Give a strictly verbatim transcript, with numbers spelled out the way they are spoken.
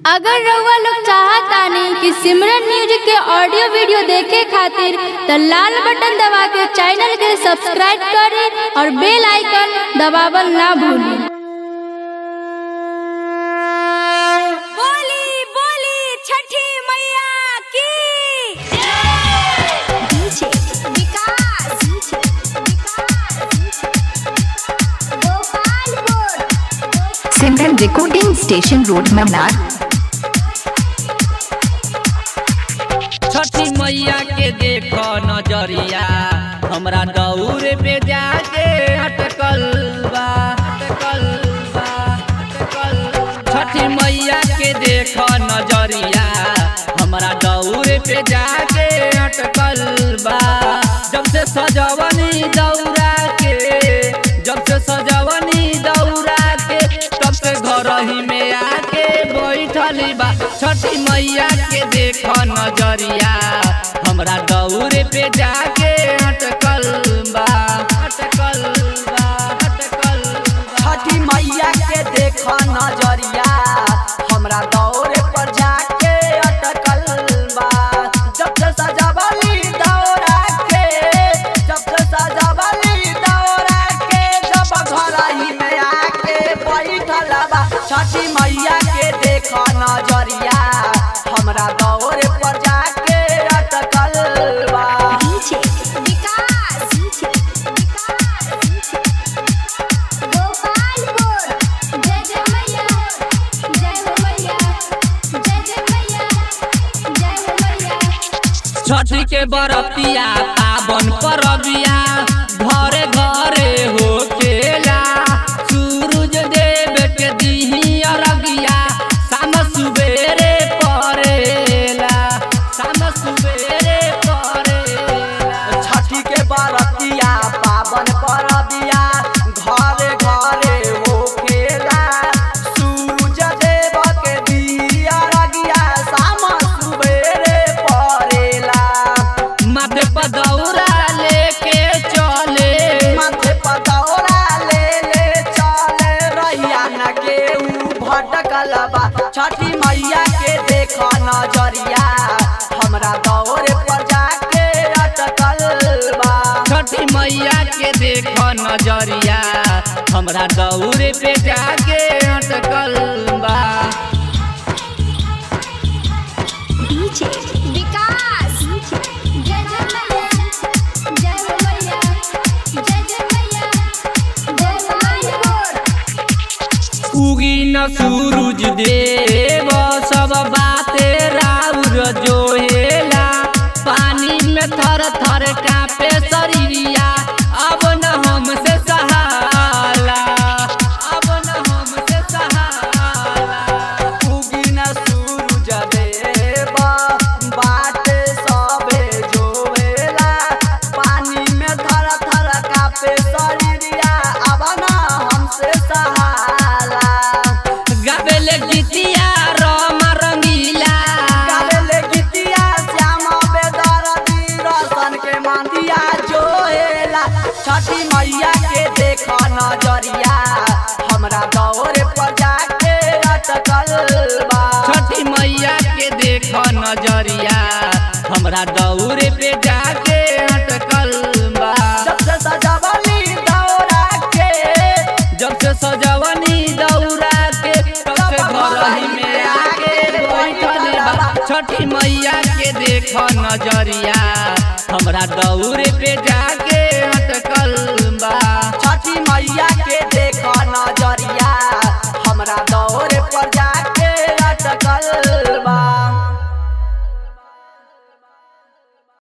अगर रउआ लोग चाहतानी कि सिमरन म्यूजिक के ऑडियो वीडियो देखे खातिर तो लाल बटन दबा के चैनल के सब्सक्राइब करें और बेल आइकन दबावल ना भूलें। बोली बोली छठी मैया की DJ Vikas Gopalpur Simran recording station road Mamnar. Chhathi Maiya के देखो नजरिया हमरा दौर पे जाके अटकल बा अटकल बा अटकल। छठी मैया के देखो नजरिया हमरा दौर पे जाके अटकल बा। जब से सजवनी दौरा के जब से सजवनी दौरा के तब से घर ही में आके बैठली बा। छठी मैया के देखो नजरिया हमरा दौर पे जाके अटकल बा अटकल बा अटकल। छठी मैया के देखो नजरिया हमरा दौर पर जाके अटकल बा। जब से सजवली दौरा के जब से सजवली दौरा के जब घर ही में आके बैठल बा। छठी मैया के देखो नजरिया हमरा दौर पर जाके अटकल बा। डीजे विकास गोपालपुर जय जय मैया जय हो मैया जय जय मैया जय हो मैया। छठी के बरतिया पावन परबिया घरे घरे हो खेला। सूरज देव के दिही अरगिया शाम सुबेरे परेला शाम सुबेरे परेला। छठी के बरतिया पावन परबिया घरे घरे हो खेला। सूरज देव के दिया रगिया शाम सुबेरे परेला। माथे पर दौरा लेके चले माथे पर दौरा ले ले चले रहिया न केहू भटकल बा। छठी मैया के देखो नजरिया हमरा दौर पर जाके अटकल बा। छठी मैया के देखो नजरिया हमरा दौर पे जाके अटकल बा। डीजे विकास जय जय मैया जय हो मैया जय जय मैया गोपालपुर। उगी न सूरज देव सब बाते राउर जोहेला। पानी में थर थर कांपे शरीरिया अब न हमसे सहाला अब न हमसे सहाला। उगिन सूरज देव बाटे सबे जोवेला। पानी में थर थर कांपे शरीरिया अब ना हमसे सहाला। गावेले गीतिया राम रंगीला गावेले गीतिया श्याम बेदर्दी रसन के मांदिया जोहेला। छठी मैया के देखो नजरिया हमरा दौर पर जाके अटकल बा। छठी मैया के देखो नजरिया हमरा दौर पे जाके अटकल बा। जब से सजवली दौरा के जब से सजवनी दौरा के तब से घर ही में आके बैठल बा। छठी मैया के देखो नजरिया हमरा दौर पे जाके अटकल बा। छठी मैया के देखो नजरिया